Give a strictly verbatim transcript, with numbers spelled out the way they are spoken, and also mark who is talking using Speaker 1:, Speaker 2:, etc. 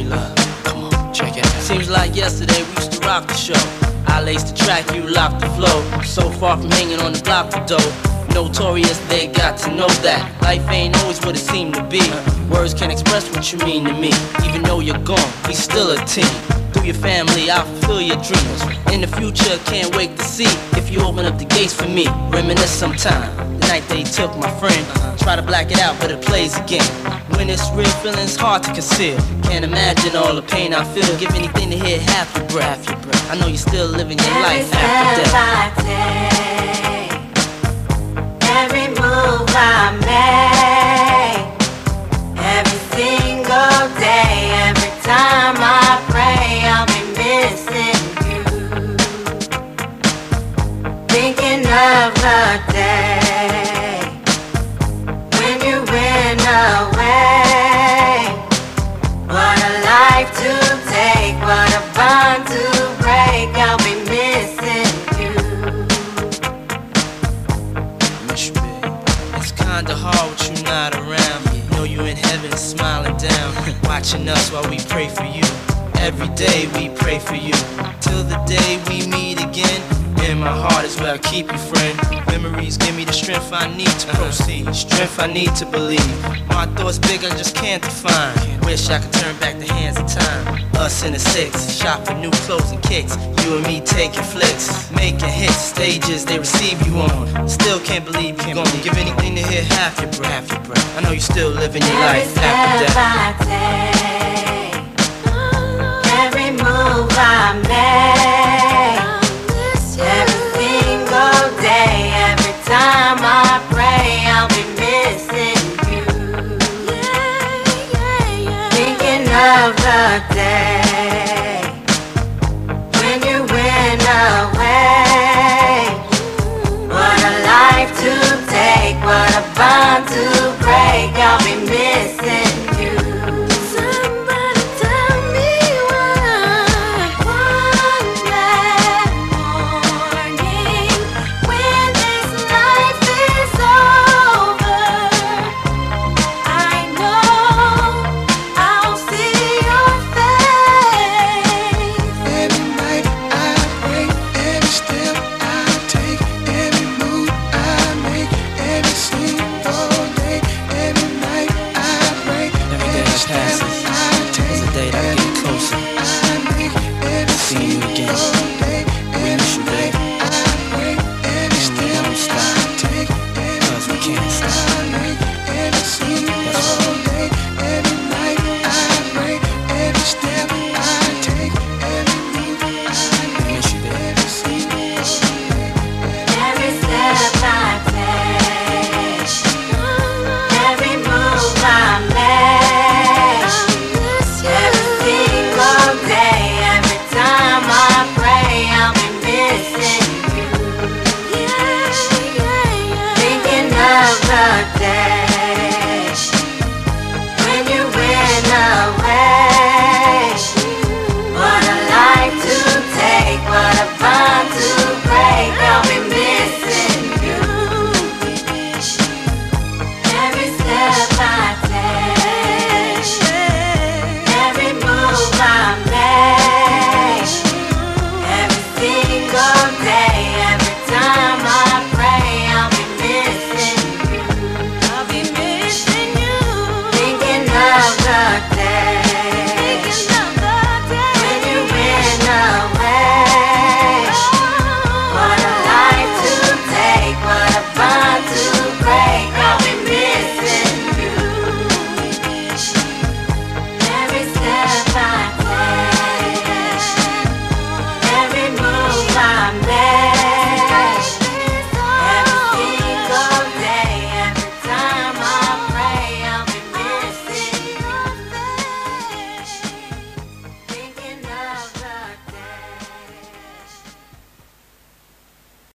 Speaker 1: love. Come on, check it out. Seems like yesterday we used to rock the show. I laced the track, you locked the flow. So far from hanging on the block for dough. Notorious, they got to know that life ain't always what it seemed to be. Words can't express what you mean to me. Even though you're gone, we still a team. Through your family, I'll fulfill your dreams. In the future, can't wait to see if you open up the gates for me. Reminisce sometime, the night they took my friend. Try to black it out, but it plays again. When it's real, feeling's hard to conceal. Can't imagine all the pain I feel. Give anything to hear half your breath. I know you're still living your life after death.
Speaker 2: Every move I make, every single day, every time I pray, I'll be missing you. Thinking of the day when you went away. What a life to take, what a bond to break, I'll be missing you.
Speaker 1: It's kinda hard with you not around. Know you in heaven smiling down, watching us while we pray for you. Every day we pray for you, till the day we meet again. In my heart is where I keep you, friend. Memories give me the strength I need to proceed, strength I need to believe. My thoughts big, I just can't define. Wish I could turn back the hands of time. Us in the six, shopping new clothes and kicks. You and me taking flicks, making hits, stages they receive you on. Still can't believe you're gonna give anything to hear half your breath. I know you're still living your life after death.
Speaker 2: Every move I make, every single day, every time I pray, I'll be missing you. Thinking of the day when you went away. What a life to take, what a bond to break, I'll be missing you.